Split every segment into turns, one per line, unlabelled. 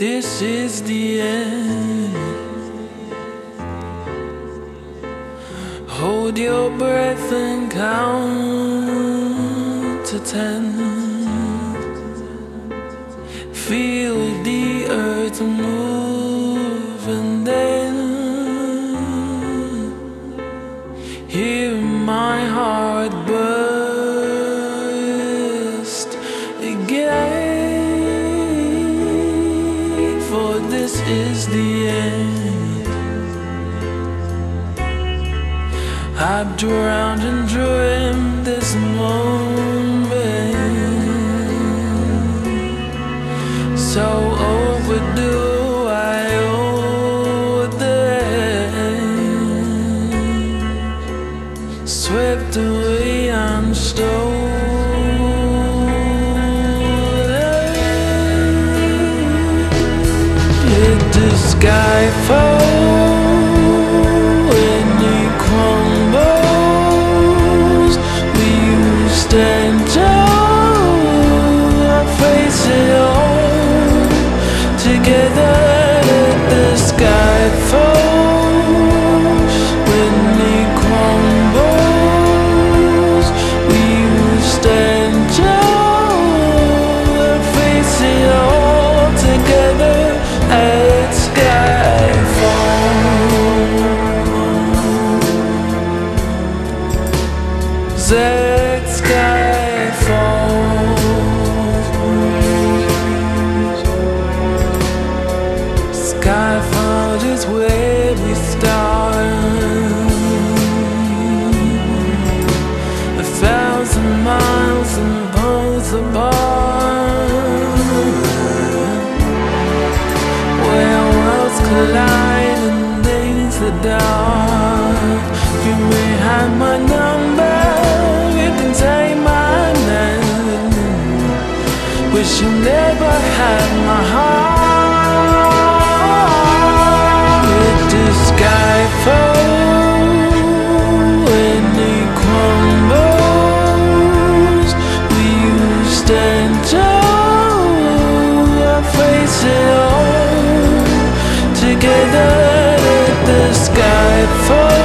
This is the end. Hold your breath and count to 10. Feel the earth move and then hear my heart burst again. For this is the end. I've drowned and dreamed this moment, so overdue. I owe the end. Swept away, I'm stolen. Let the sky fall. Stand tall, face it all together. Let the sky fall. When it crumbles, we will stand tall, face it all together. Let sky fall. Sky falls. Skyfall is where we start. 1,000 miles and poles apart, where worlds collide and things are dark. You may have my number, take my name. Wish you never had my heart. Let the sky fall. When it crumbles, we will stand tall, face it all together. Let the sky fall.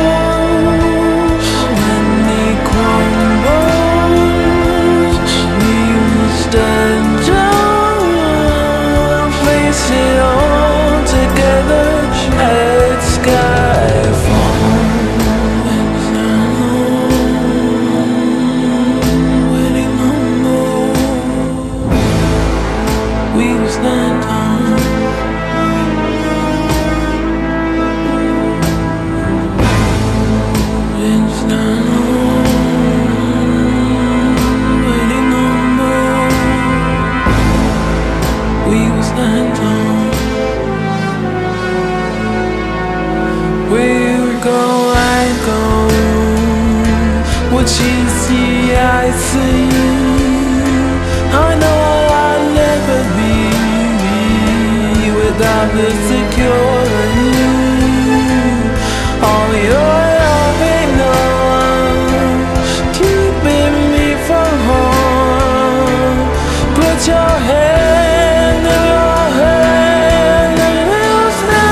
What you see, I see. I know I'll never be without the security. All your loving arms keeping me from harm. Put your hand in your hand and we'll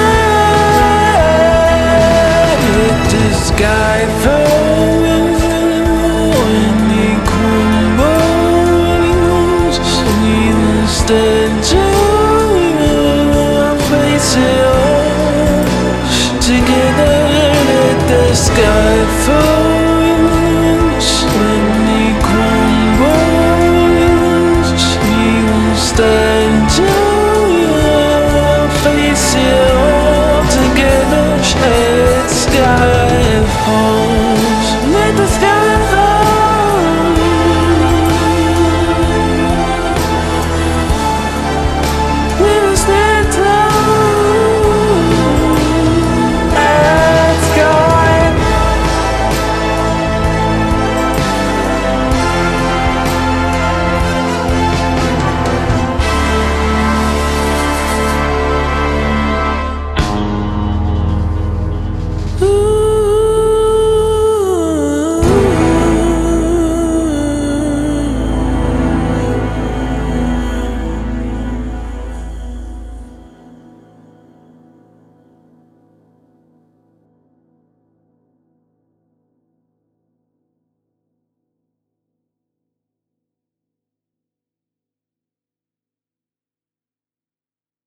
stand. Let the sky fall. Stand tall, face it all together. Let the sky fall.